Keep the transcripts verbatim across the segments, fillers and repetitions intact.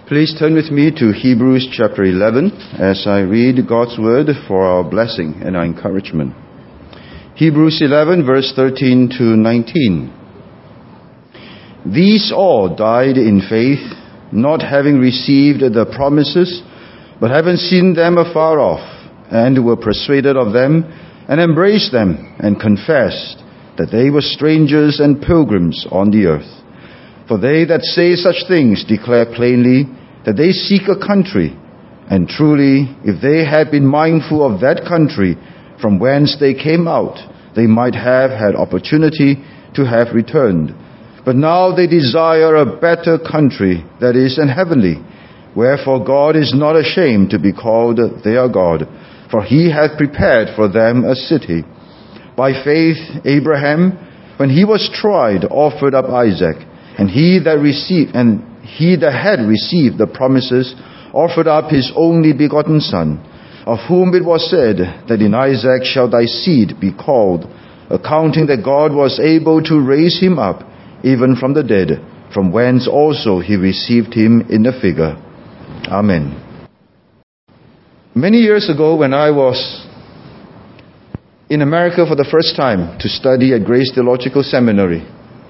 Please turn with me to Hebrews chapter eleven as I read God's word for our blessing and our encouragement. Hebrews eleven verse thirteen to nineteen. These all died in faith, not having received the promises, but having seen them afar off, and were persuaded of them, and embraced them, and confessed that they were strangers and pilgrims on the earth. For they that say such things declare plainly that they seek a country, and truly, if they had been mindful of that country from whence they came out, they might have had opportunity to have returned. But now they desire a better country, that is, an heavenly. Wherefore God is not ashamed to be called their God, for he hath prepared for them a city. By faith Abraham, when he was tried, offered up Isaac, and he that received and he that had received the promises offered up his only begotten son, of whom it was said that in Isaac shall thy seed be called, accounting that God was able to raise him up even from the dead, from whence also he received him in the figure. Amen. Many years ago, when I was in America for the first time to study at Grace Theological Seminary,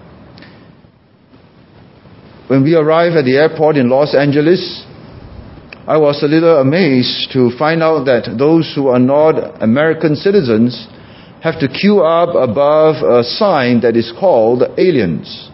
when we arrived at the airport in Los Angeles, I was a little amazed to find out that those who are not American citizens have to queue up above a sign that is called aliens.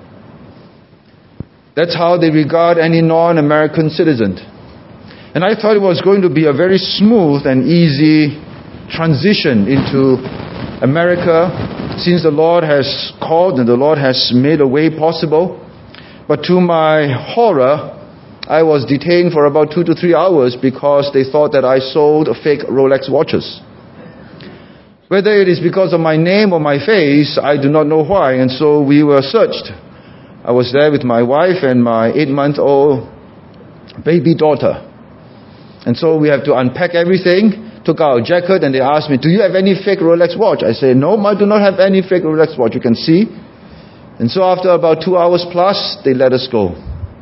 That's how they regard any non-American citizen. And I thought it was going to be a very smooth and easy transition into America, since the Lord has called and the Lord has made a way possible. But to my horror, I was detained for about two to three hours because they thought that I sold fake Rolex watches. Whether it is because of my name or my face, I do not know why, and so we were searched. I was there with my wife and my eight-month-old baby daughter. And so we have to unpack everything, took out a jacket, and they asked me, do you have any fake Rolex watch? I said, no, I do not have any fake Rolex watch. You can see. And so after about two hours plus, they let us go.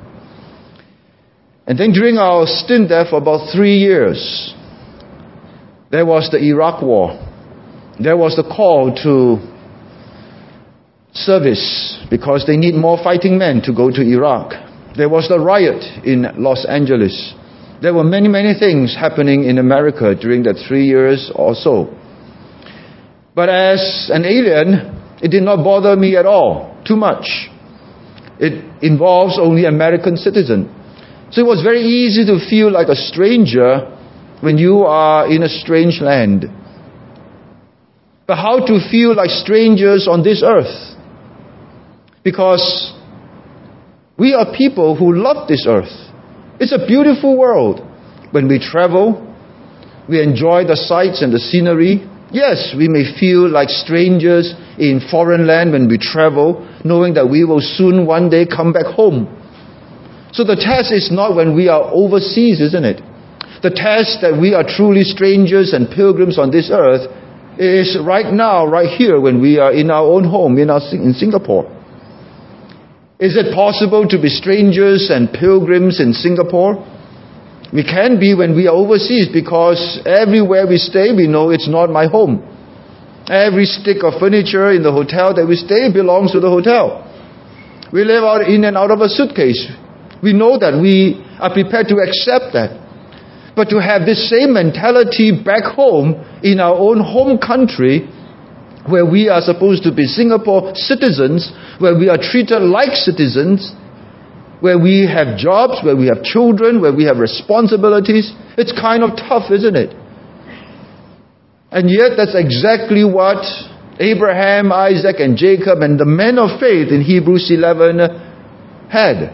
And then during our stint there for about three years, there was the Iraq War. There was the call to service because they need more fighting men to go to Iraq. There was the riot in Los Angeles. There were many, many things happening in America during that three years or so. But as an alien, it did not bother me at all, too much. It involves only American citizens. So it was very easy to feel like a stranger when you are in a strange land. But how to feel like strangers on this earth? Because we are people who love this earth. It's a beautiful world. When we travel, we enjoy the sights and the scenery. Yes, we may feel like strangers in foreign land when we travel, knowing that we will soon one day come back home. So the test is not when we are overseas, isn't it? The test that we are truly strangers and pilgrims on this earth is right now, right here, when we are in our own home, in, our, in Singapore. Is it possible to be strangers and pilgrims in Singapore? We can be when we are overseas, because everywhere we stay, we know it's not my home. Every stick of furniture in the hotel that we stay belongs to the hotel. We live out in and out of a suitcase. We know that. We are prepared to accept that. But to have this same mentality back home in our own home country, where we are supposed to be Singapore citizens, where we are treated like citizens, where we have jobs, where we have children, where we have responsibilities, it's kind of tough, isn't it? And yet that's exactly what Abraham, Isaac, and Jacob, and the men of faith in Hebrews eleven had.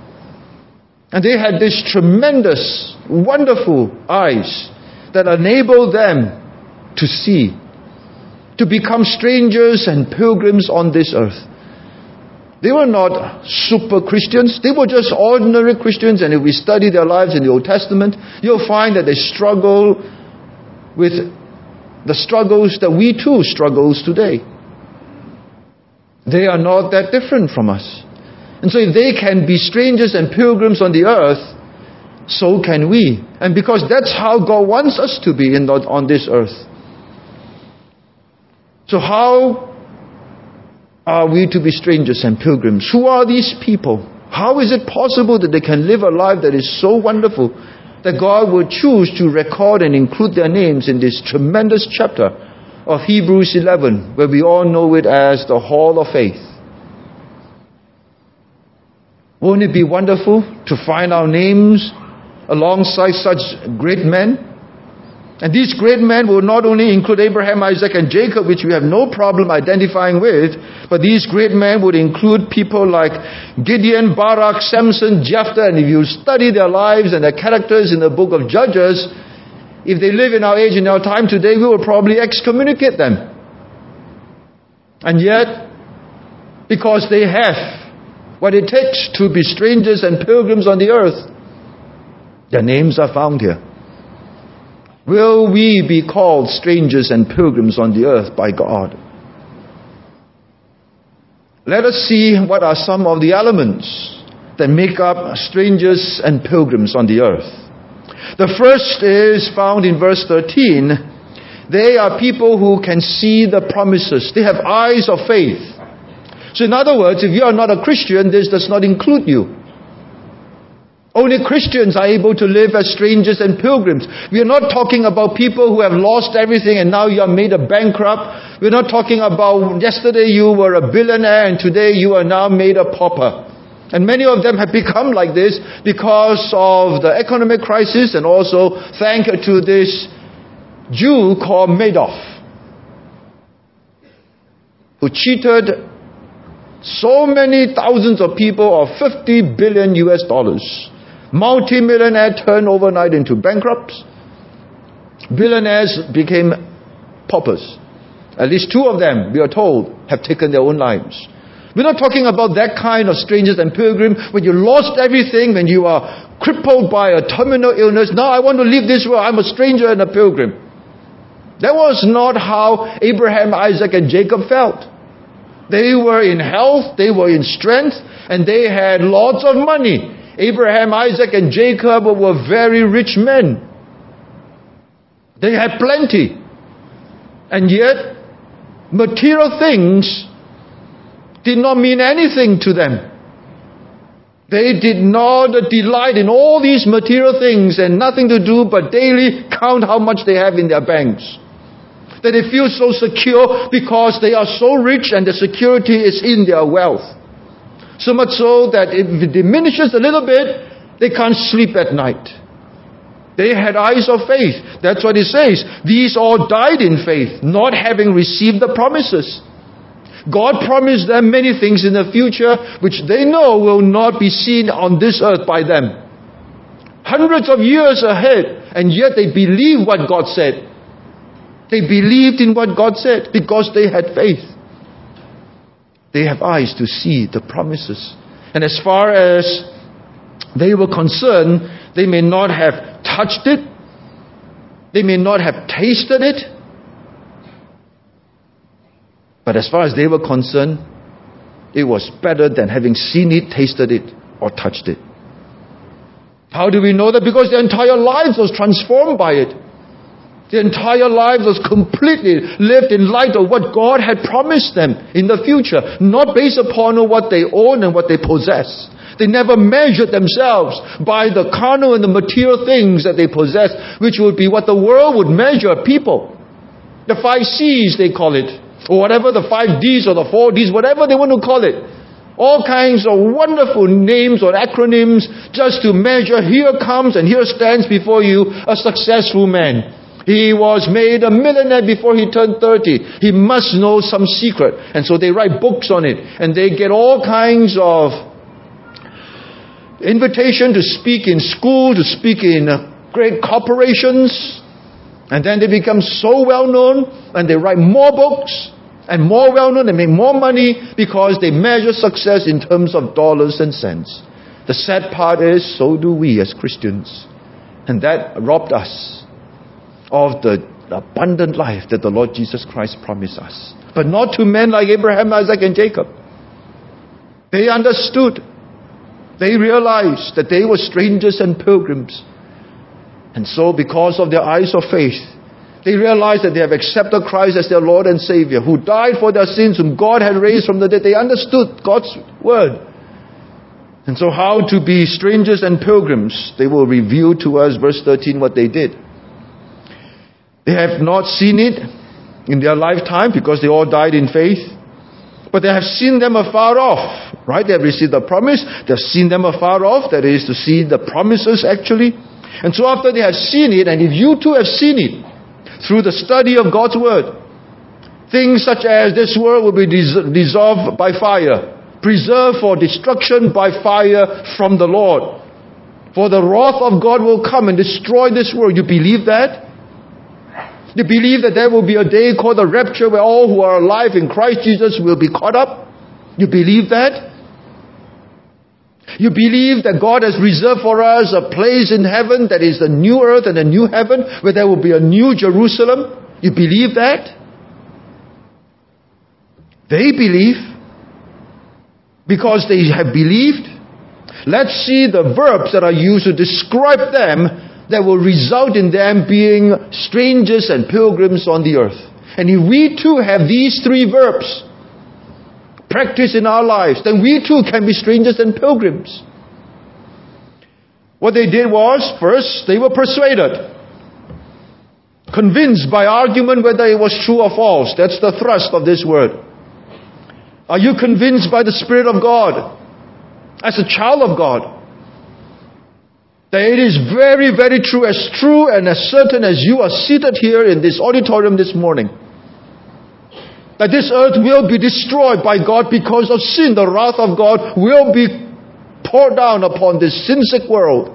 And they had this tremendous, wonderful eyes that enabled them to see, to become strangers and pilgrims on this earth. They were not super Christians. They were just ordinary Christians. And if we study their lives in the Old Testament, you'll find that they struggle with the struggles that we too struggles today. They are not that different from us. And so if they can be strangers and pilgrims on the earth, so can we. And because that's how God wants us to be in the, on this earth. So how are we to be strangers and pilgrims? Who are these people? How is it possible that they can live a life that is so wonderful that God would choose to record and include their names in this tremendous chapter of Hebrews eleven, where we all know it as the Hall of Faith? Won't it be wonderful to find our names alongside such great men? And these great men will not only include Abraham, Isaac, and Jacob, which we have no problem identifying with, but these great men would include people like Gideon, Barak, Samson, Jephthah. And if you study their lives and their characters in the book of Judges, if they live in our age, in our time today, we will probably excommunicate them. And yet, because they have what it takes to be strangers and pilgrims on the earth, their names are found here. Will we be called strangers and pilgrims on the earth by God? Let us see what are some of the elements that make up strangers and pilgrims on the earth. The first is found in verse thirteen. They are people who can see the promises. They have eyes of faith. So in other words, if you are not a Christian, this does not include you. Only Christians are able to live as strangers and pilgrims. We are not talking about people who have lost everything and now you are made a bankrupt. We're not talking about yesterday you were a billionaire and today you are now made a pauper. And many of them have become like this because of the economic crisis, and also thanks to this Jew called Madoff, who cheated so many thousands of people of fifty billion U S dollars. Multi-millionaire turned overnight into bankrupts. Billionaires became paupers. At least two of them, we are told, have taken their own lives. We're not talking about that kind of strangers and pilgrims when you lost everything, when you are crippled by a terminal illness. Now I want to leave this world. I'm a stranger and a pilgrim. That was not how Abraham, Isaac, and Jacob felt. They were in health, they were in strength, and they had lots of money. Abraham, Isaac, and Jacob were very rich men. They had plenty. And yet, material things did not mean anything to them. They did not delight in all these material things and nothing to do but daily count how much they have in their banks. That they feel so secure because they are so rich and the security is in their wealth. So much so that if it diminishes a little bit, they can't sleep at night. They had eyes of faith. That's what it says. These all died in faith, not having received the promises. God promised them many things in the future, which they know will not be seen on this earth by them. Hundreds of years ahead, and yet they believed what God said. They believed in what God said because they had faith. They have eyes to see the promises. And as far as they were concerned, they may not have touched it. They may not have tasted it. But as far as they were concerned, it was better than having seen it, tasted it, or touched it. How do we know that? Because their entire lives was transformed by it. Their entire lives was completely lived in light of what God had promised them in the future, not based upon what they own and what they possess. They never measured themselves by the carnal and the material things that they possess, which would be what the world would measure people. The five C's, they call it, or whatever, the five D's or the four D's, whatever they want to call it. All kinds of wonderful names or acronyms just to measure, here comes and here stands before you a successful man. He was made a millionaire before he turned thirty. He must know some secret. And so they write books on it. And they get all kinds of invitation to speak in school, to speak in great corporations. And then they become so well known. And they write more books. And more well known. They make more money because they measure success in terms of dollars and cents. The sad part is, so do we as Christians. And that robbed us of the abundant life that the Lord Jesus Christ promised us. But not to men like Abraham, Isaac, and Jacob. They understood. They realized that they were strangers and pilgrims. And so because of their eyes of faith, they realized that they have accepted Christ as their Lord and Savior, who died for their sins, whom God had raised from the dead. They understood God's word. And so how to be strangers and pilgrims, they will reveal to us, verse thirteen, what they did. They have not seen it in their lifetime because they all died in faith. But they have seen them afar off, right? They have received the promise. They have seen them afar off. That is to see the promises actually. And so after they have seen it, and if you too have seen it through the study of God's word, things such as this world will be dis- dissolved by fire, preserved for destruction by fire from the Lord. For the wrath of God will come and destroy this world. You believe that? You believe that there will be a day called the rapture where all who are alive in Christ Jesus will be caught up? You believe that? You believe that God has reserved for us a place in heaven that is the new earth and a new heaven where there will be a new Jerusalem? You believe that? They believe. Because they have believed. Let's see the verbs that are used to describe them that will result in them being strangers and pilgrims on the earth. And if we too have these three verbs practiced in our lives, then we too can be strangers and pilgrims. What they did was, first, they were persuaded. Convinced by argument whether it was true or false. That's the thrust of this word. Are you convinced by the Spirit of God, as a child of God, that it is very, very true, as true and as certain as you are seated here in this auditorium this morning, that this earth will be destroyed by God because of sin? The wrath of God will be poured down upon this sin-sick world.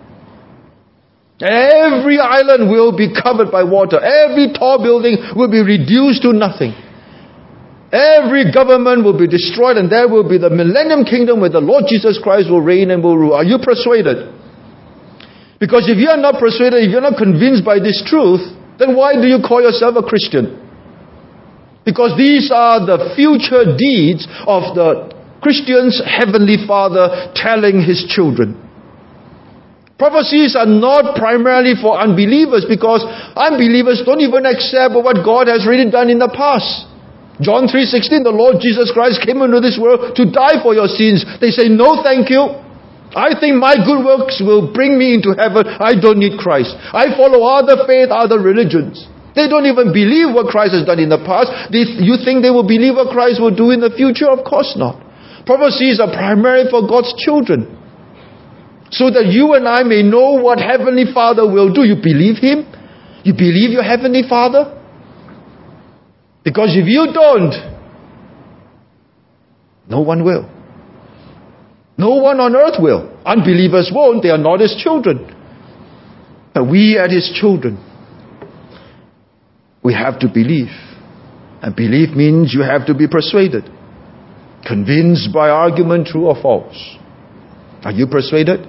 Every island will be covered by water. Every tall building will be reduced to nothing. Every government will be destroyed, and there will be the millennium kingdom where the Lord Jesus Christ will reign and will rule. Are you persuaded? Because if you are not persuaded, if you are not convinced by this truth, then why do you call yourself a Christian? Because these are the future deeds of the Christian's heavenly Father telling his children. Prophecies are not primarily for unbelievers, because unbelievers don't even accept what God has already done in the past. John three sixteen, the Lord Jesus Christ came into this world to die for your sins. They say, no thank you. I think my good works will bring me into heaven. I don't need Christ. I follow other faith, other religions. They don't even believe what Christ has done in the past. They, you think they will believe what Christ will do in the future? Of course not. Prophecies are primarily for God's children, so that you and I may know what Heavenly Father will do. You believe Him? You believe your Heavenly Father? Because if you don't, no one will. No one on earth will. Unbelievers won't. They are not His children. But we as His children, we have to believe. And belief means you have to be persuaded. Convinced by argument, true or false. Are you persuaded?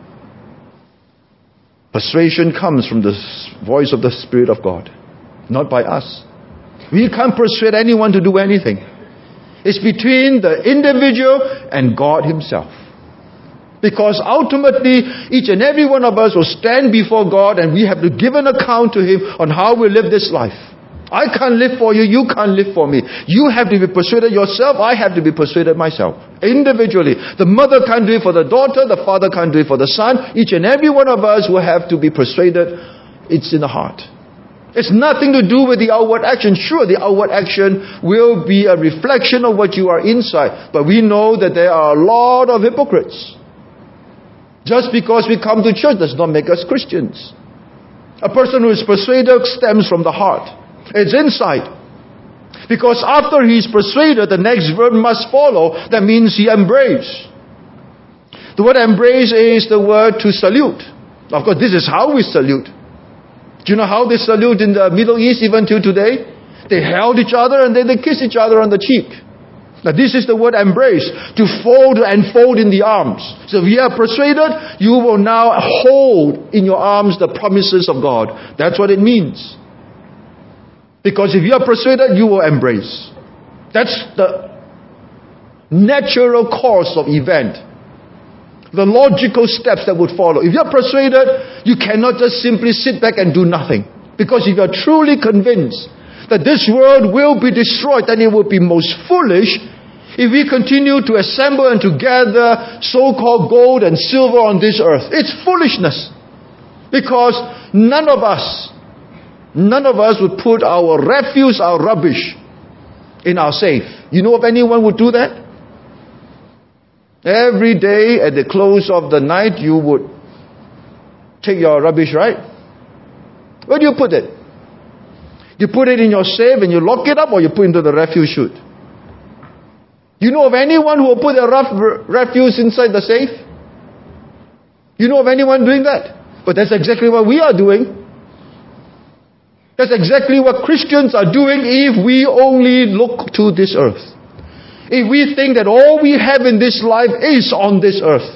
Persuasion comes from the voice of the Spirit of God, not by us. We can't persuade anyone to do anything. It's between the individual and God Himself. Because ultimately, each and every one of us will stand before God, and we have to give an account to Him on how we live this life. I can't live for you, you can't live for me. You have to be persuaded yourself, I have to be persuaded myself. Individually. The mother can't do it for the daughter, the father can't do it for the son. Each and every one of us will have to be persuaded. It's in the heart. It's nothing to do with the outward action. Sure, the outward action will be a reflection of what you are inside. But we know that there are a lot of hypocrites. Just because we come to church does not make us Christians. A person who is persuaded stems from the heart. It's inside. Because after he is persuaded, the next verb must follow. That means he embraced. The word embrace is the word to salute. Of course, this is how we salute. Do you know how they salute in the Middle East even till today? They held each other and then they kiss each other on the cheek. Now this is the word embrace. To fold and fold in the arms. So if you are persuaded, you will now hold in your arms the promises of God. That's what it means. Because if you are persuaded, you will embrace. That's the natural course of event. The logical steps that would follow. If you're persuaded, you cannot just simply sit back and do nothing. Because if you're truly convinced that this world will be destroyed, then it would be most foolish if we continue to assemble and to gather so-called gold and silver on this earth. It's foolishness. Because none of us, none of us would put our refuse, our rubbish in our safe. You know if anyone would do that? Every day at the close of the night, you would take your rubbish, right? Where do you put it? You put it in your safe and you lock it up, or you put it into the refuse chute? You know of anyone who will put their rough refuse inside the safe? You know of anyone doing that? But that's exactly what we are doing. That's exactly what Christians are doing if we only look to this earth. If we think that all we have in this life is on this earth.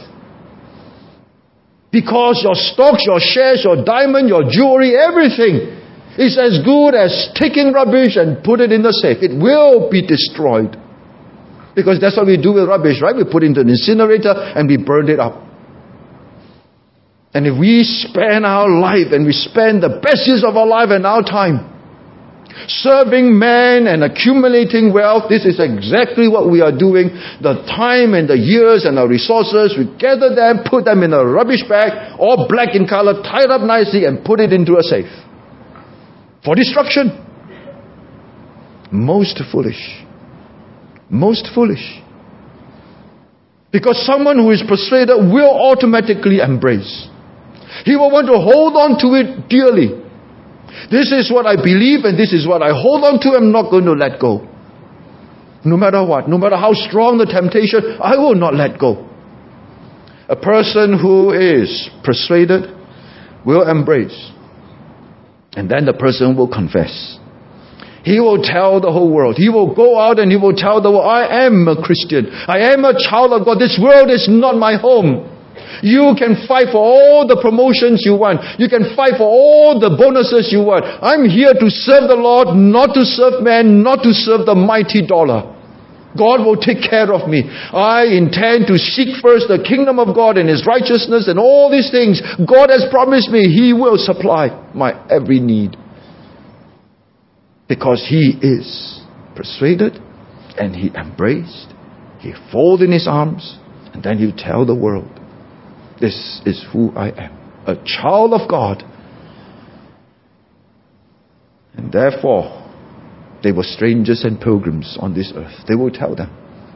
Because your stocks, your shares, your diamond, your jewelry, everything is as good as taking rubbish and put it in the safe. It will be destroyed. Because that's what we do with rubbish, right? We put it into an incinerator and we burn it up. And if we spend our life and we spend the best years of our life and our time serving man and accumulating wealth, this is exactly what we are doing. The time and the years and our resources, we gather them, put them in a rubbish bag, all black in color, tied up nicely and put it into a safe. For destruction. Most foolish. Most foolish. Because someone who is persuaded will automatically embrace. He will want to hold on to it dearly. This is what I believe and this is what I hold on to. I'm not going to let go. No matter what, no matter how strong the temptation, I will not let go. A person who is persuaded will embrace. And then the person will confess. He will tell the whole world. He will go out and he will tell the world, I am a Christian. I am a child of God. This world is not my home. You can fight for all the promotions you want. You can fight for all the bonuses you want. I'm here to serve the Lord, not to serve man, not to serve the mighty dollar. God will take care of me. I intend to seek first the kingdom of God and His righteousness and all these things. God has promised me He will supply my every need. Because he is persuaded and he embraced. He folded in his arms and then he tell the world, this is who I am. A child of God. And therefore, they were strangers and pilgrims on this earth. They will tell them.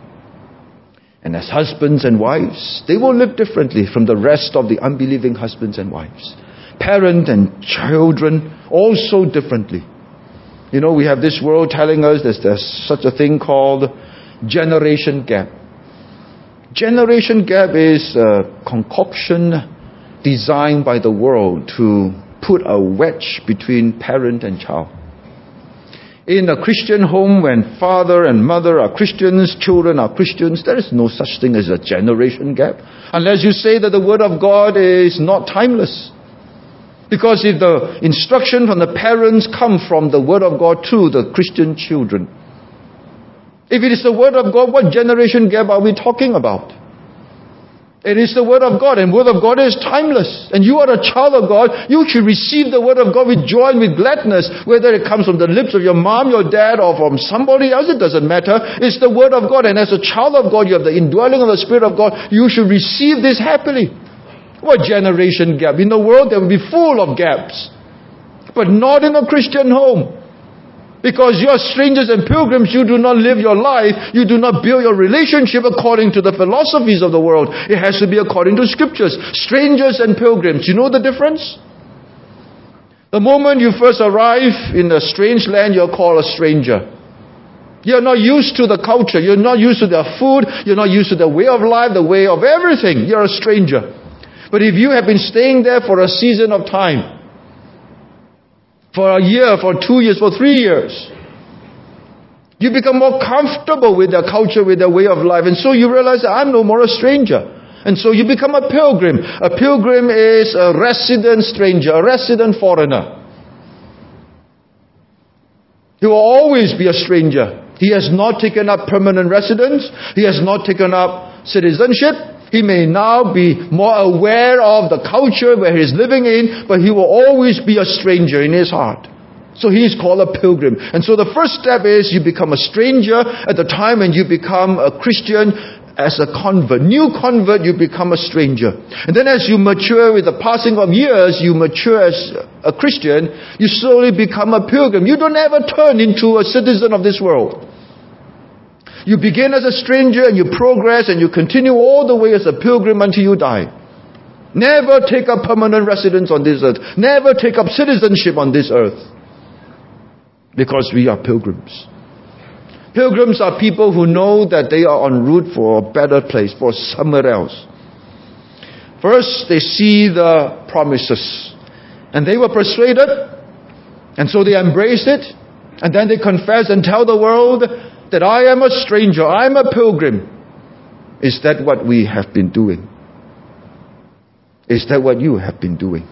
And as husbands and wives, they will live differently from the rest of the unbelieving husbands and wives. Parent and children also differently. You know, we have this world telling us that there's such a thing called generation gap. Generation gap is a concoction designed by the world to put a wedge between parent and child. In a Christian home, when father and mother are Christians, children are Christians, there is no such thing as a generation gap. Unless you say that the Word of God is not timeless. Because if the instruction from the parents come from the Word of God to the Christian children, if it is the Word of God, what generation gap are we talking about? It is the Word of God, and Word of God is timeless. And you are a child of God, you should receive the Word of God with joy and with gladness, whether it comes from the lips of your mom, your dad, or from somebody else, it doesn't matter. It's the Word of God, and as a child of God, you have the indwelling of the Spirit of God, you should receive this happily. What generation gap? In the world, there will be full of gaps. But not in a Christian home. Because you are strangers and pilgrims, you do not live your life, you do not build your relationship according to the philosophies of the world. It has to be according to Scriptures. Strangers and pilgrims, you know the difference? The moment you first arrive in a strange land, you're called a stranger. You're not used to the culture, you're not used to their food, you're not used to the way of life, the way of everything. You're a stranger. But if you have been staying there for a season of time, for a year, for two years, for three years, you become more comfortable with their culture, with their way of life. And so you realize that I'm no more a stranger. And so you become a pilgrim. A pilgrim is a resident stranger, a resident foreigner. He will always be a stranger. He has not taken up permanent residence. He has not taken up citizenship. He may now be more aware of the culture where he is living in, but he will always be a stranger in his heart. So he is called a pilgrim. And so the first step is you become a stranger at the time when you become a Christian as a convert. New convert, you become a stranger. And then as you mature with the passing of years, you mature as a Christian, you slowly become a pilgrim. You don't ever turn into a citizen of this world. You begin as a stranger and you progress and you continue all the way as a pilgrim until you die. Never take up permanent residence on this earth. Never take up citizenship on this earth. Because we are pilgrims. Pilgrims are people who know that they are en route for a better place, for somewhere else. First, they see the promises. And they were persuaded. And so they embraced it. And then they confess and tell the world that I am a stranger, I am a pilgrim. Is that what we have been doing? Is that what you have been doing?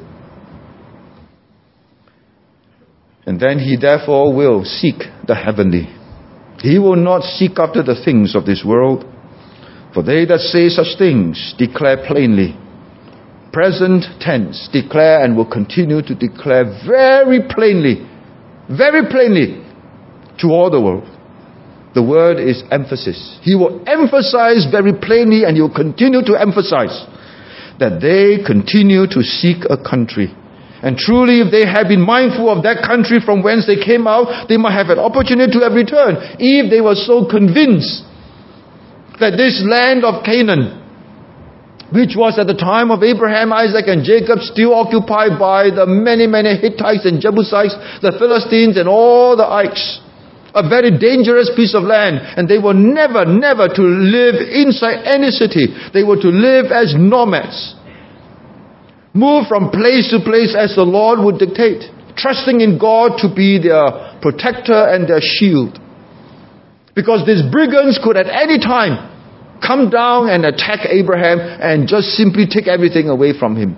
And then he therefore will seek the heavenly. He will not seek after the things of this world. For they that say such things declare plainly. Present tense, declare and will continue to declare very plainly, very plainly to all the world. The word is emphasis. He will emphasize very plainly and he will continue to emphasize that they continue to seek a country. And truly, if they had been mindful of that country from whence they came out, they might have an opportunity to have returned. If they were so convinced that this land of Canaan, which was at the time of Abraham, Isaac and Jacob, still occupied by the many, many Hittites and Jebusites, the Philistines and all the Ikes, a very dangerous piece of land, and they were never, never to live inside any city. They were to live as nomads. Move from place to place as the Lord would dictate, trusting in God to be their protector and their shield. Because these brigands could at any time come down and attack Abraham and just simply take everything away from him.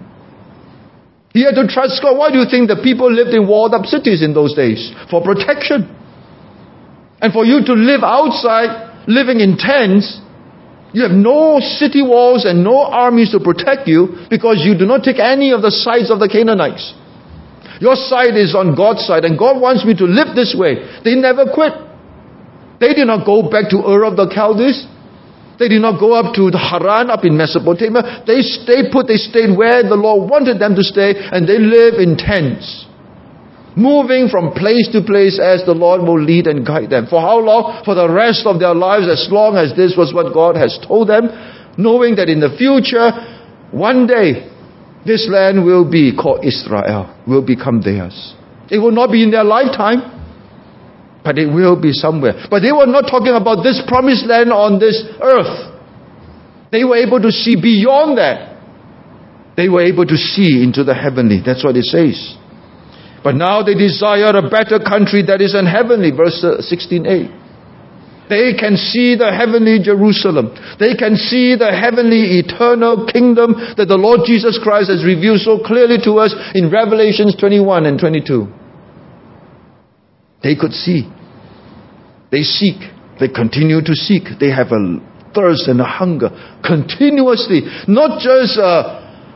He had to trust God. Why do you think the people lived in walled up cities in those days? For protection. And for you to live outside, living in tents, you have no city walls and no armies to protect you because you do not take any of the sides of the Canaanites. Your side is on God's side and God wants me to live this way. They never quit. They did not go back to Ur of the Chaldees. They did not go up to the Haran up in Mesopotamia. They stayed put. They stayed where the Lord wanted them to stay and they live in tents. Moving from place to place as the Lord will lead and guide them. For how long? For the rest of their lives, as long as this was what God has told them, knowing that in the future, one day, this land will be called Israel, will become theirs. It will not be in their lifetime, but it will be somewhere. But they were not talking about this promised land on this earth. They were able to see beyond that. They were able to see into the heavenly. That's what it says. But now they desire a better country that is in heavenly. Verse sixteen a. They can see the heavenly Jerusalem. They can see the heavenly eternal kingdom that the Lord Jesus Christ has revealed so clearly to us in Revelations twenty-one and twenty-two. They could see. They seek. They continue to seek. They have a thirst and a hunger continuously. Not just a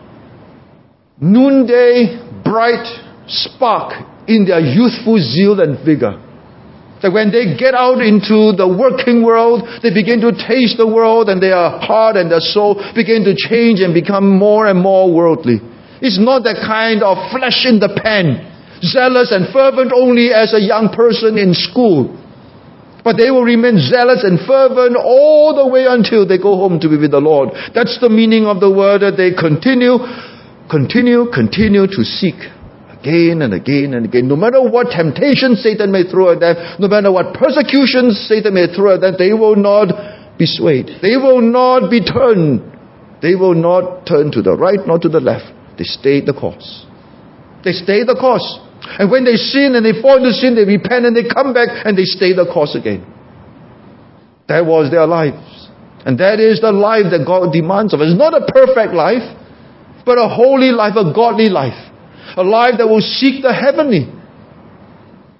noonday bright spark in their youthful zeal and vigor. That when they get out into the working world, they begin to taste the world and their heart and their soul begin to change and become more and more worldly. It's not that kind of flesh in the pan, zealous and fervent only as a young person in school. But they will remain zealous and fervent all the way until they go home to be with the Lord. That's the meaning of the word, that they continue, continue, continue to seek. Again and again and again. No matter what temptation Satan may throw at them, no matter what persecutions Satan may throw at them, they will not be swayed. They will not be turned. They will not turn to the right nor to the left. They stay the course. They stay the course. And when they sin and they fall into sin, they repent and they come back and they stay the course again. That was their lives. And that is the life that God demands of us. It's not a perfect life, but a holy life, a godly life. A life that will seek the heavenly.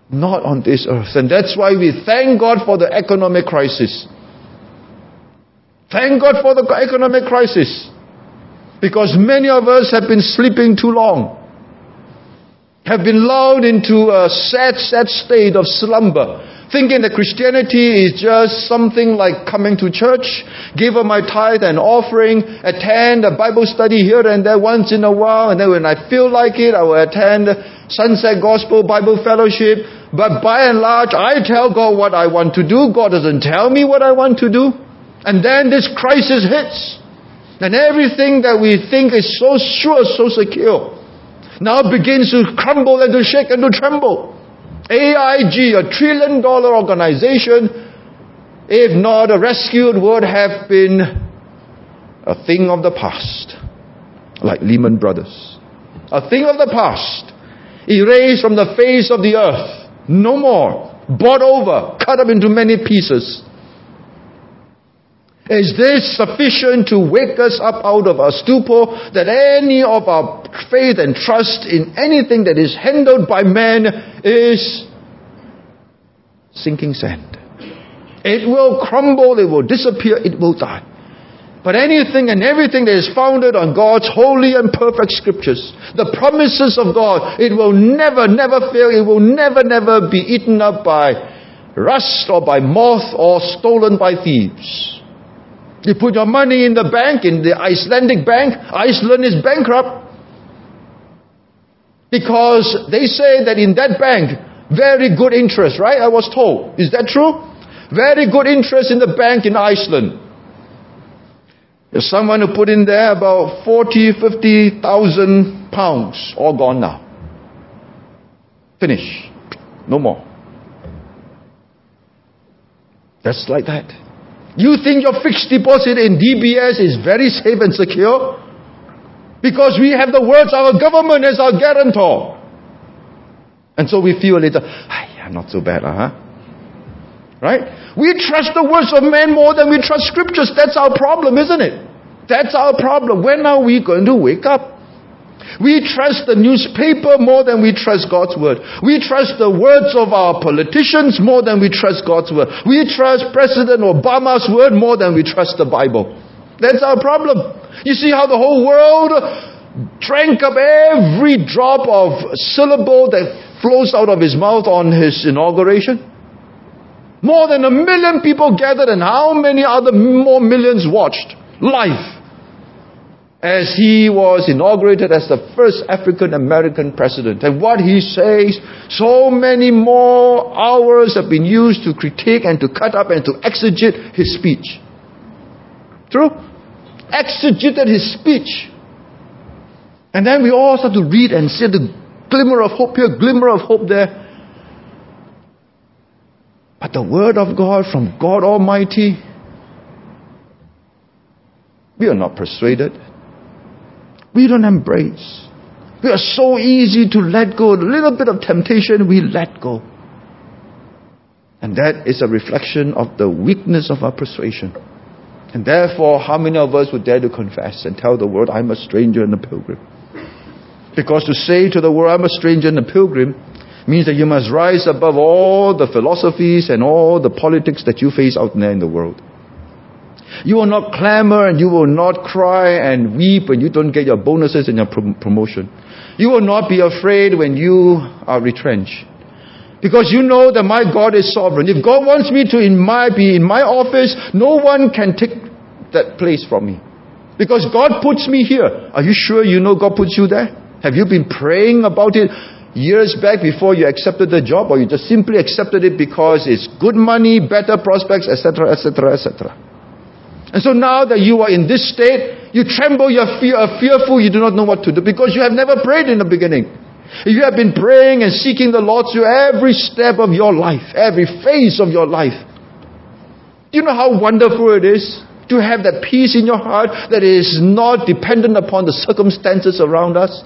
Not on this earth. And that's why we thank God for the economic crisis. Thank God for the economic crisis. Because many of us have been sleeping too long. Have been lulled into a sad, sad state of slumber. Thinking that Christianity is just something like coming to church, give up my tithe and offering, attend a Bible study here and there once in a while, and then when I feel like it, I will attend Sunset Gospel Bible Fellowship. But by and large, I tell God what I want to do. God doesn't tell me what I want to do. And then this crisis hits. And everything that we think is so sure, so secure, now begins to crumble and to shake and to tremble. A I G, a trillion dollar organization, if not rescued, would have been a thing of the past. Like Lehman Brothers. A thing of the past. Erased from the face of the earth. No more. Bought over. Cut up into many pieces. Is this sufficient to wake us up out of our stupor that any of our faith and trust in anything that is handled by man is sinking sand? It will crumble, it will disappear, it will die. But anything and everything that is founded on God's holy and perfect scriptures, the promises of God, it will never, never fail. It will never, never be eaten up by rust or by moth or stolen by thieves. You put your money in the bank, in the Icelandic bank. Iceland is bankrupt. Because they say that in that bank, very good interest, right? I was told. Is that true? Very good interest in the bank in Iceland. There's someone who put in there about forty, fifty thousand pounds. All gone now. Finish. No more. That's like that. You think your fixed deposit in D B S is very safe and secure? Because we have the words of our government as our guarantor. And so we feel a little, I'm not so bad, huh? Right? We trust the words of men more than we trust scriptures. That's our problem, isn't it? That's our problem. When are we going to wake up? We trust the newspaper more than we trust God's word. We trust the words of our politicians more than we trust God's word. We trust President Obama's word more than we trust the Bible. That's our problem. You see how the whole world drank up every drop of syllable that flows out of his mouth on his inauguration? More than a million people gathered, and how many other more millions watched live as he was inaugurated as the first African American president. And what he says, so many more hours have been used to critique and to cut up and to exegete his speech. True? Exegeted his speech. And then we all start to read and see the glimmer of hope here, glimmer of hope there. But the word of God from God Almighty, we are not persuaded. We don't embrace. We are so easy to let go. A little bit of temptation, we let go. And that is a reflection of the weakness of our persuasion. And therefore, how many of us would dare to confess and tell the world, I'm a stranger and a pilgrim? Because to say to the world, I'm a stranger and a pilgrim, means that you must rise above all the philosophies and all the politics that you face out there in the world. You will not clamor and you will not cry and weep when you don't get your bonuses and your prom- promotion. You will not be afraid when you are retrenched. Because you know that my God is sovereign. If God wants me to in my, be in my office, no one can take that place from me. Because God puts me here. Are you sure you know God puts you there? Have you been praying about it years back before you accepted the job, or you just simply accepted it because it's good money, better prospects, et cetera, et cetera, et cetera? And so now that you are in this state, you tremble, you are fear, fearful, you do not know what to do because you have never prayed in the beginning. If you have been praying and seeking the Lord through every step of your life, every phase of your life, do you know how wonderful it is to have that peace in your heart that is not dependent upon the circumstances around us?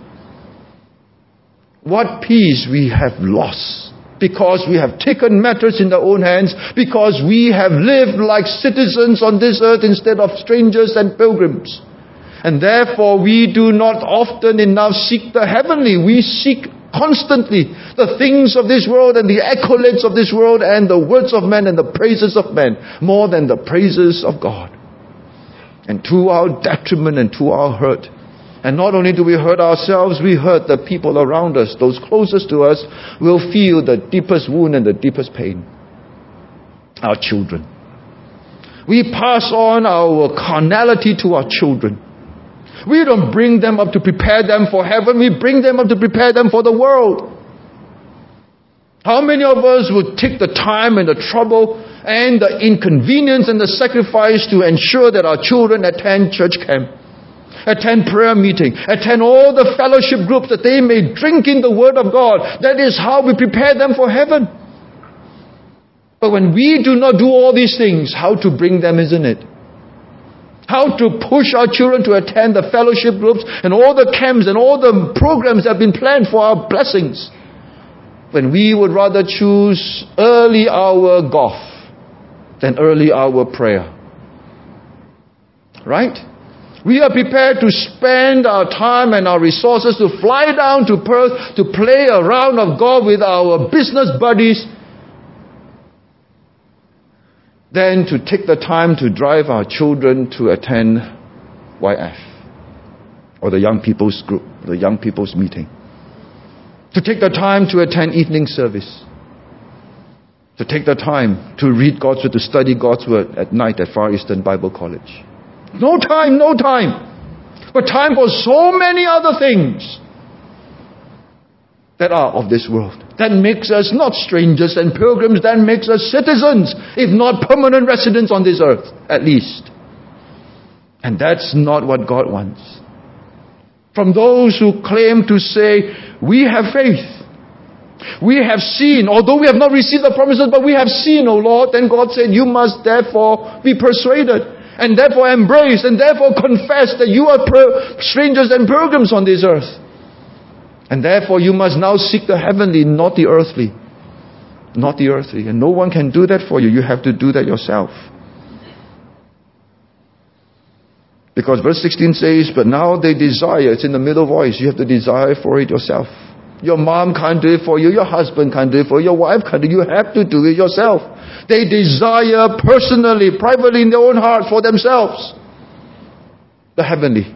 What peace we have lost because we have taken matters in our own hands, because we have lived like citizens on this earth instead of strangers and pilgrims. And therefore we do not often enough seek the heavenly. We seek constantly the things of this world and the accolades of this world and the words of men and the praises of men more than the praises of God. And to our detriment and to our hurt. And not only do we hurt ourselves, we hurt the people around us. Those closest to us will feel the deepest wound and the deepest pain. Our children. We pass on our carnality to our children. We don't bring them up to prepare them for heaven. We bring them up to prepare them for the world. How many of us would take the time and the trouble and the inconvenience and the sacrifice to ensure that our children attend church camp, attend prayer meeting, attend all the fellowship groups that they may drink in the Word of God? That is how we prepare them for heaven. But when we do not do all these things, how to bring them, isn't it? How to push our children to attend the fellowship groups and all the camps and all the programs that have been planned for our blessings, when we would rather choose early hour golf than early hour prayer. Right? We are prepared to spend our time and our resources to fly down to Perth to play a round of golf with our business buddies than to take the time to drive our children to attend Y F or the young people's group, the young people's meeting. To take the time to attend evening service. To take the time to read God's Word, to study God's Word at night at Far Eastern Bible College. No time, no time. But time for so many other things that are of this world. That makes us not strangers and pilgrims. That makes us citizens, if not permanent residents on this earth, at least. And that's not what God wants. From those who claim to say, we have faith. We have seen, although we have not received the promises, but we have seen, O Lord. Then God said, you must therefore be persuaded, and therefore embrace, and therefore confess that you are per- strangers and pilgrims on this earth. And therefore you must now seek the heavenly, not the earthly. Not the earthly. And no one can do that for you. You have to do that yourself. Because verse sixteen says, but now they desire, it's in the middle voice, you have to desire for it yourself. Your mom can't do it for you, your husband can't do it for you, your wife can't do it, you have to do it yourself. They desire personally, privately in their own heart for themselves the heavenly.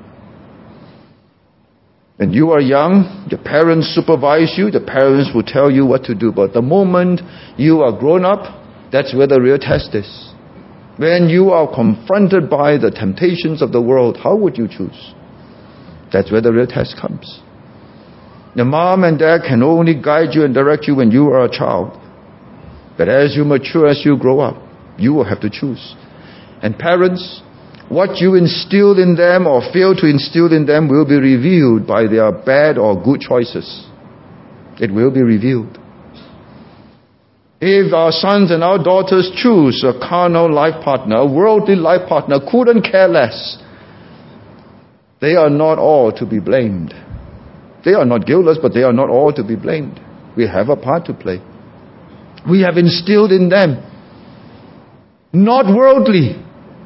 When you are young, your parents supervise you, the parents will tell you what to do. But the moment you are grown up, that's where the real test is. When you are confronted by the temptations of the world, how would you choose? That's where the real test comes. Your mom and dad can only guide you and direct you when you are a child. But as you mature, as you grow up, you will have to choose. And parents, what you instilled in them or fail to instill in them will be revealed by their bad or good choices. It will be revealed. If our sons and our daughters choose a carnal life partner, a worldly life partner, couldn't care less, they are not all to be blamed. They are not guiltless, but they are not all to be blamed. We have a part to play. We have instilled in them, not worldly,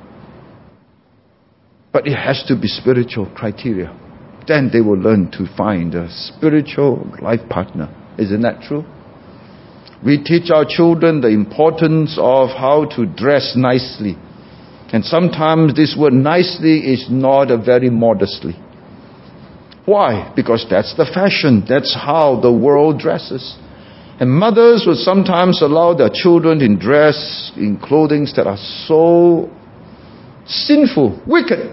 but it has to be spiritual criteria. Then they will learn to find a spiritual life partner. Isn't that true? We teach our children the importance of how to dress nicely. And sometimes this word nicely is not a very modestly. Why? Because that's the fashion. That's how the world dresses. And mothers will sometimes allow their children to dress in clothing that are so sinful, wicked.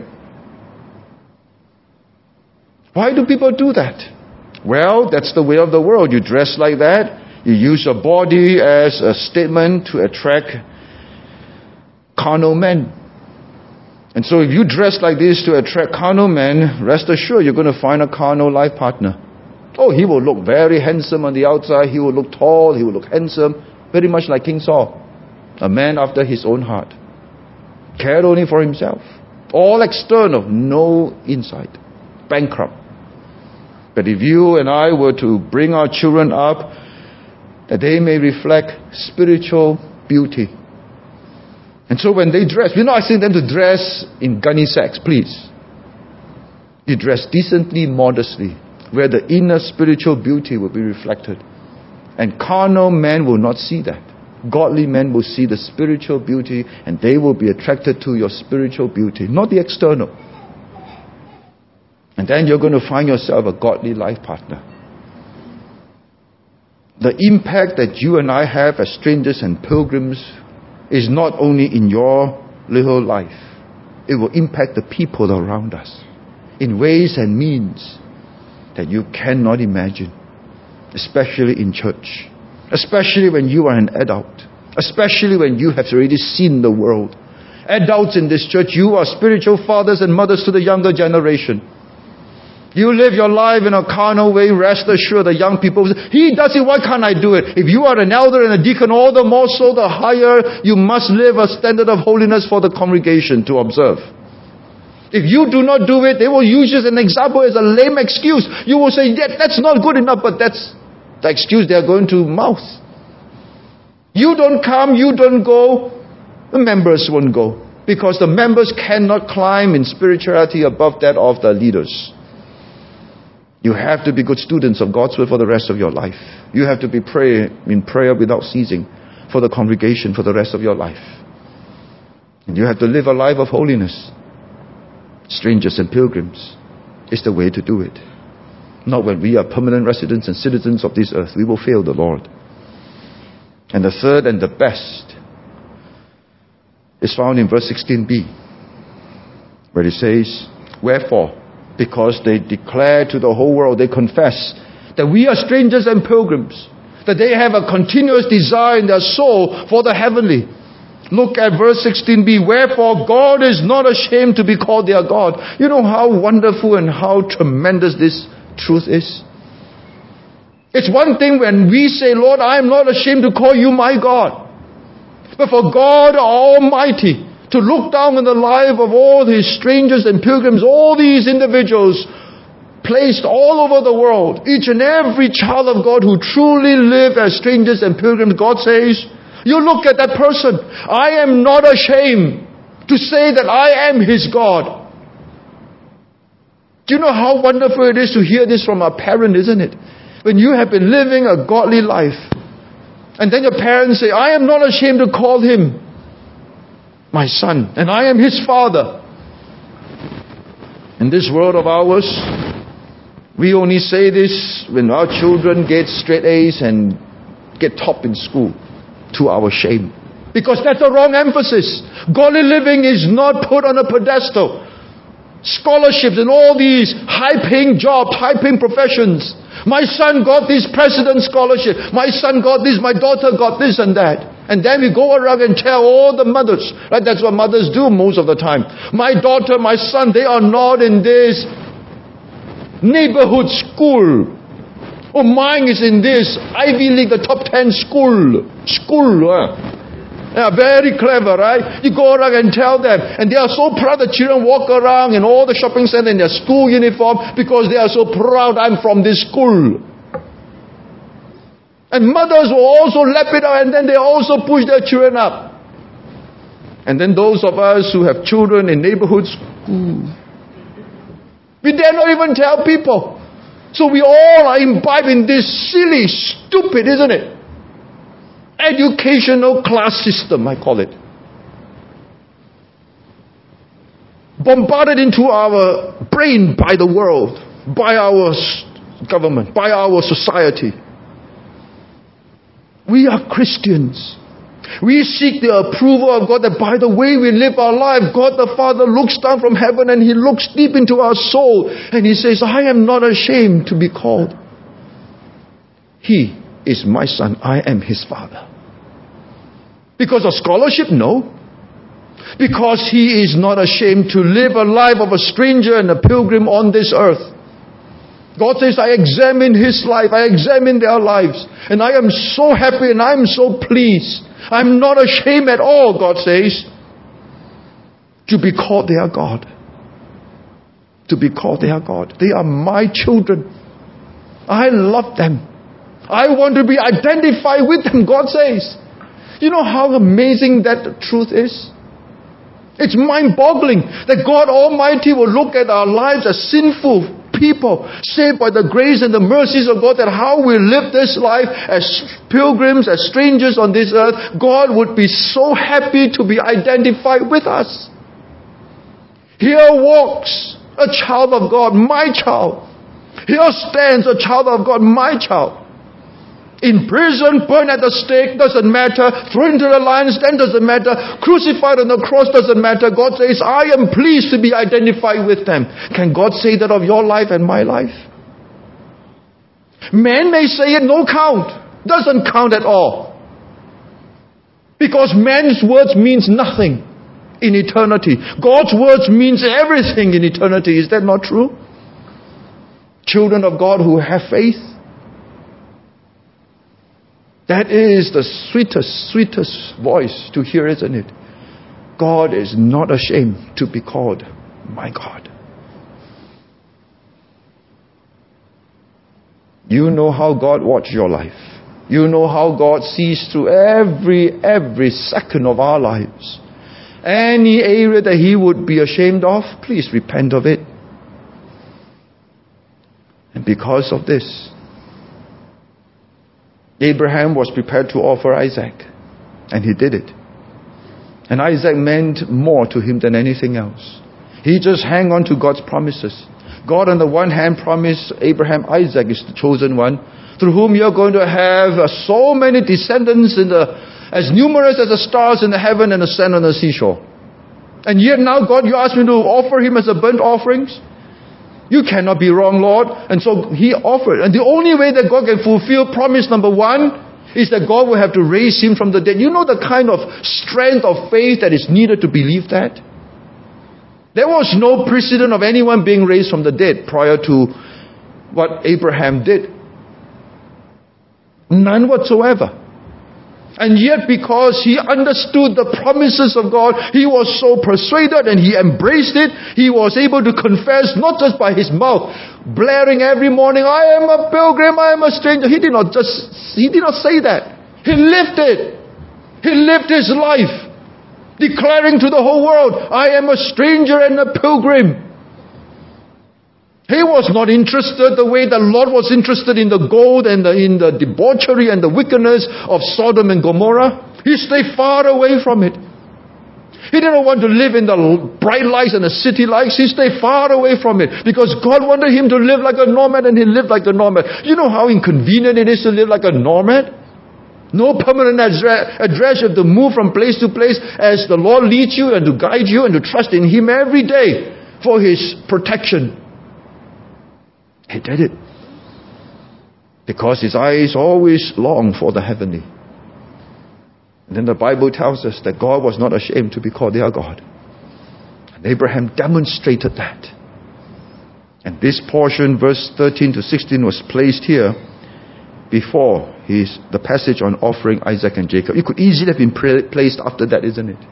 Why do people do that? Well, that's the way of the world. You dress like that. You use your body as a statement to attract carnal men. And so if you dress like this to attract carnal men, rest assured you're going to find a carnal life partner. Oh, he will look very handsome on the outside. He will look tall. He will look handsome. Very much like King Saul. A man after his own heart. Cared only for himself. All external, no inside. Bankrupt. But if you and I were to bring our children up, that they may reflect spiritual beauty. And so when they dress, we're not asking them to dress in gunny sacks, please. You dress decently, modestly. where the inner spiritual beauty will be reflected. And carnal men will not see that. Godly men will see the spiritual beauty, and they will be attracted to your spiritual beauty, not the external. And then you're going to find yourself a godly life partner. The impact that you and I have as strangers and pilgrims is not only in your little life. It will impact the people around us in ways and means that you cannot imagine, especially in church, especially when you are an adult, especially when you have already seen the world. Adults in this church, you are spiritual fathers and mothers to the younger generation. You live your life in a carnal way, rest assured the young people, he does it, why can't I do it? If you are an elder and a deacon, all the more so, the higher you must live a standard of holiness for the congregation to observe. If you do not do it, they will use it as an example, as a lame excuse. You will say, yeah, that's not good enough, but that's the excuse they are going to mouth. You don't come, you don't go, the members won't go. Because the members cannot climb in spirituality above that of the leaders. You have to be good students of God's word for the rest of your life. You have to be pray, in prayer without ceasing for the congregation for the rest of your life. And you have to live a life of holiness. Strangers and pilgrims is the way to do it. Not when we are permanent residents and citizens of this earth. We will fail the Lord. And the third and the best is found in verse sixteen b, where it says, wherefore, because they declare to the whole world, they confess that we are strangers and pilgrims, that they have a continuous desire in their soul for the heavenly. Look at verse sixteen b, wherefore God is not ashamed to be called their God. You know how wonderful and how tremendous this truth is? It's one thing when we say, Lord, I am not ashamed to call you my God. But for God Almighty to look down on the life of all these strangers and pilgrims, all these individuals placed all over the world, each and every child of God who truly live as strangers and pilgrims, God says, you look at that person, I am not ashamed to say that I am his God. Do you know how wonderful it is to hear this from a parent, isn't it? When you have been living a godly life, and then your parents say, I am not ashamed to call him my son, and I am his father. In this world of ours, we only say this when our children get straight A's and get top in school, to our shame. Because that's the wrong emphasis. Godly living is not put on a pedestal. Scholarships and all these high-paying jobs, high-paying professions. My son got this president scholarship. My son got this. My daughter got this and that. And then we go around and tell all the mothers, right? That's what mothers do most of the time. My daughter, my son, they are not in this neighborhood school. Oh, mine is in this Ivy League, the top ten school. School. Huh? They are very clever, right? You go around and tell them. And they are so proud the children walk around in all the shopping centers in their school uniform because they are so proud, I'm from this school. And mothers will also lap it up, and then they also push their children up. And then those of us who have children in neighborhood school, we dare not even tell people. So we all are imbibed in this silly, stupid, isn't it? Educational class system, I call it. Bombarded into our brain by the world, by our government, by our society. We are Christians. We seek the approval of God, that by the way we live our life, God the Father looks down from heaven and He looks deep into our soul and He says, I am not ashamed to be called. He is my son. I am his father. Because of scholarship? No. Because he is not ashamed to live a life of a stranger and a pilgrim on this earth. God says, I examine his life. I examine their lives. And I am so happy and I am so pleased. I'm not ashamed at all, God says, to be called their God. To be called their God. They are my children. I love them. I want to be identified with them, God says. You know how amazing that truth is? It's mind-boggling that God Almighty will look at our lives as sinful people saved by the grace and the mercies of God, that how we live this life as pilgrims, as strangers on this earth, God would be so happy to be identified with us. Here walks a child of God, my child. Here stands a child of God, my child. In prison, burned at the stake, doesn't matter. Thrown into the lion's den, doesn't matter. Crucified on the cross, doesn't matter. God says, I am pleased to be identified with them. Can God say that of your life and my life? Man may say it, no count. Doesn't count at all. Because man's words means nothing in eternity. God's words means everything in eternity. Is that not true? Children of God who have faith, that is the sweetest, sweetest voice to hear, isn't it? God is not ashamed to be called my God. You know how God watches your life. You know how God sees through every, every second of our lives. Any area that He would be ashamed of, please repent of it. And because of this, Abraham was prepared to offer Isaac. And he did it. And Isaac meant more to him than anything else. He just hung on to God's promises. God on the one hand promised Abraham, Isaac is the chosen one, through whom you're going to have uh, so many descendants in the, as numerous as the stars in the heaven and the sand on the seashore. And yet now, God, you ask me to offer him as a burnt offerings? You cannot be wrong, Lord. And so he offered. And the only way that God can fulfill promise number one is that God will have to raise him from the dead. You know the kind of strength of faith that is needed to believe that? There was no precedent of anyone being raised from the dead prior to what Abraham did. None whatsoever. And yet, because he understood the promises of God, he was so persuaded and he embraced it. He was able to confess, not just by his mouth, blaring every morning, I am a pilgrim, I am a stranger. He did not just, he did not say that. He lived it. He lived his life, declaring to the whole world, I am a stranger and a pilgrim. He was not interested the way the Lord was interested in the gold and the, in the debauchery and the wickedness of Sodom and Gomorrah. He stayed far away from it. He didn't want to live in the bright lights and the city lights. He stayed far away from it because God wanted him to live like a nomad, and he lived like a nomad. You know how inconvenient it is to live like a nomad? No permanent address. You have to move from place to place as the Lord leads you and to guide you and to trust in Him every day for His protection. He did it because his eyes always long for the heavenly. And then the Bible tells us that God was not ashamed to be called their God. And Abraham demonstrated that. And this portion, verse thirteen to sixteen, was placed here before his, the passage on offering Isaac and Jacob. It could easily have been placed after that, isn't it?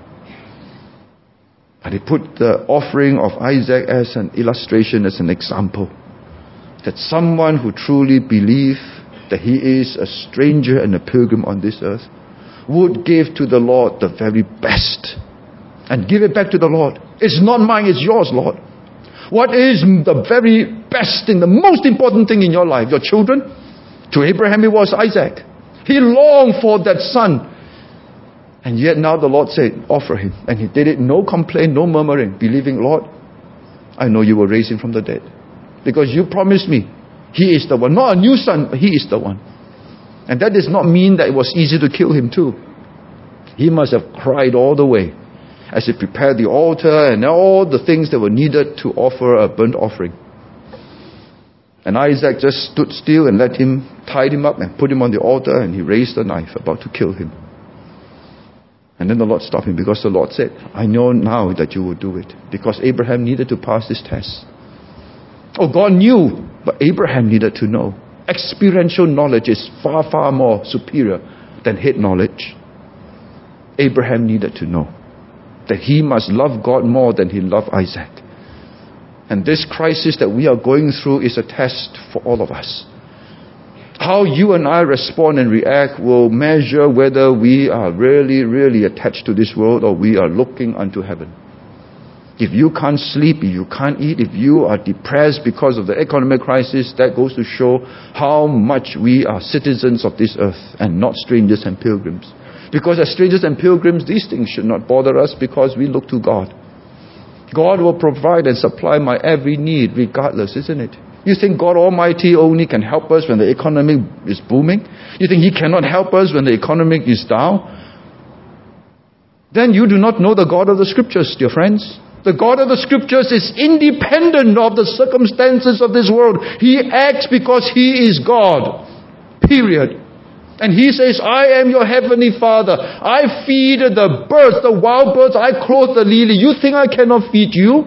But he put the offering of Isaac as an illustration, as an example. That someone who truly believes that he is a stranger and a pilgrim on this earth would give to the Lord the very best and give it back to the Lord. It's not mine, it's yours, Lord. What is the very best thing, the most important thing in your life? Your children? To Abraham it was Isaac. He longed for that son. And yet now the Lord said, offer him. And he did it, no complaint, no murmuring, believing, Lord, I know you will raise him from the dead. Because you promised me, he is the one. Not a new son, but he is the one. And that does not mean that it was easy to kill him too. He must have cried all the way as he prepared the altar and all the things that were needed to offer a burnt offering. And Isaac just stood still and let him, tied him up and put him on the altar, and he raised the knife about to kill him. And then the Lord stopped him because the Lord said, I know now that you will do it. Because Abraham needed to pass this test. Oh, God knew, but Abraham needed to know. Experiential knowledge is far, far more superior than head knowledge. Abraham needed to know that he must love God more than he loved Isaac. And this crisis that we are going through is a test for all of us. How you and I respond and react will measure whether we are really, really attached to this world or we are looking unto heaven. If you can't sleep, if you can't eat, if you are depressed because of the economic crisis, that goes to show how much we are citizens of this earth and not strangers and pilgrims. Because as strangers and pilgrims, these things should not bother us because we look to God. God will provide and supply my every need regardless, isn't it? You think God Almighty only can help us when the economy is booming? You think He cannot help us when the economy is down? Then you do not know the God of the Scriptures, dear friends. The God of the Scriptures is independent of the circumstances of this world. He acts because He is God. Period. And He says, I am your heavenly Father. I feed the birds, the wild birds. I clothe the lily. You think I cannot feed you?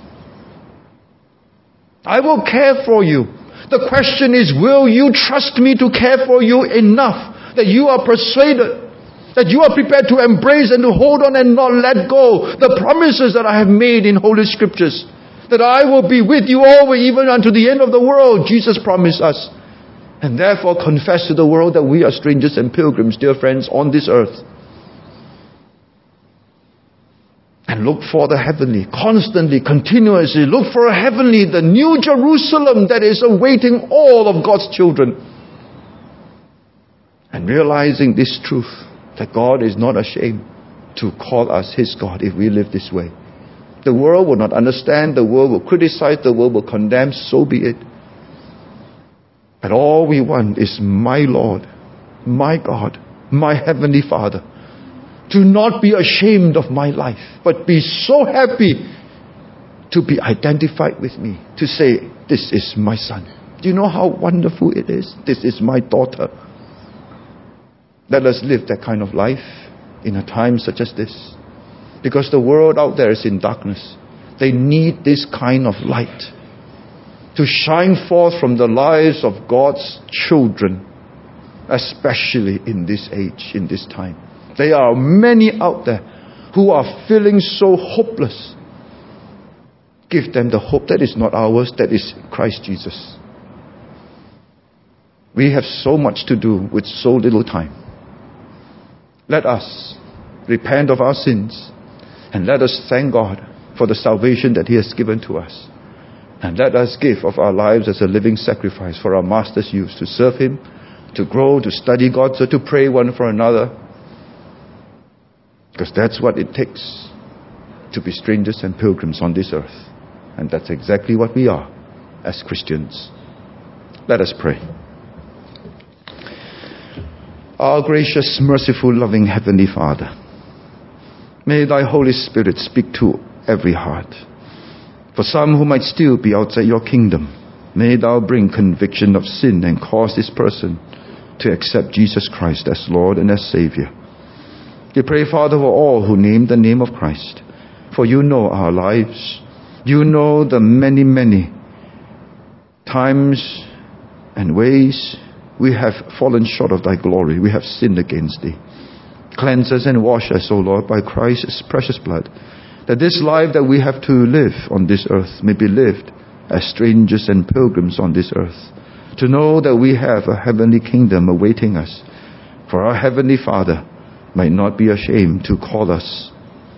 I will care for you. The question is, will you trust me to care for you enough that you are persuaded, that you are prepared to embrace and to hold on and not let go the promises that I have made in Holy Scriptures, that I will be with you always, even unto the end of the world, Jesus promised us. And therefore confess to the world that we are strangers and pilgrims, dear friends, on this earth. And look for the heavenly, constantly, continuously. Look for a heavenly, the new Jerusalem that is awaiting all of God's children. And realizing this truth, that God is not ashamed to call us His God if we live this way. The world will not understand, the world will criticize, the world will condemn, so be it. But all we want is my Lord, my God, my Heavenly Father, to not be ashamed of my life, but be so happy to be identified with me, to say, this is my son. Do you know how wonderful it is? This is my daughter. Let us live that kind of life in a time such as this. Because the world out there is in darkness. They need this kind of light to shine forth from the lives of God's children, especially in this age, in this time. There are many out there who are feeling so hopeless. Give them the hope that is not ours, that is Christ Jesus. We have so much to do with so little time. Let us repent of our sins and let us thank God for the salvation that He has given to us. And let us give of our lives as a living sacrifice for our Master's use, to serve Him, to grow, to study God, so to pray one for another. Because that's what it takes to be strangers and pilgrims on this earth. And that's exactly what we are as Christians. Let us pray. Our gracious, merciful, loving Heavenly Father, may Thy Holy Spirit speak to every heart. For some who might still be outside Your kingdom, may Thou bring conviction of sin and cause this person to accept Jesus Christ as Lord and as Savior. We pray, Father, for all who name the name of Christ. For You know our lives. You know the many, many times and ways we have fallen short of Thy glory. We have sinned against Thee. Cleanse us and wash us, O Lord, by Christ's precious blood, that this life that we have to live on this earth may be lived as strangers and pilgrims on this earth, to know that we have a heavenly kingdom awaiting us. For our Heavenly Father might not be ashamed to call us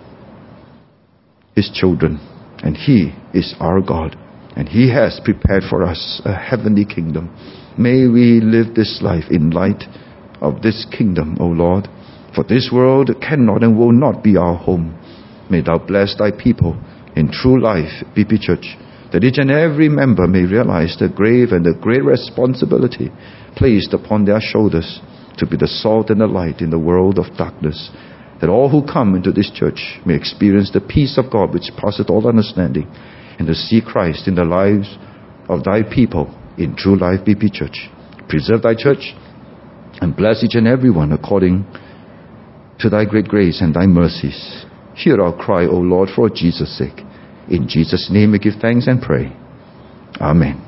His children, and He is our God, and He has prepared for us a heavenly kingdom. May we live this life in light of this kingdom, O Lord, for this world cannot and will not be our home. May Thou bless Thy people in true life, B P Church, that each and every member may realize the grave and the great responsibility placed upon their shoulders to be the salt and the light in the world of darkness, that all who come into this church may experience the peace of God which passeth all understanding, and to see Christ in the lives of Thy people in True Life B P Church. Preserve Thy church and bless each and every one according to Thy great grace and Thy mercies. Hear our cry, O Lord, for Jesus' sake. In Jesus' name we give thanks and pray. Amen.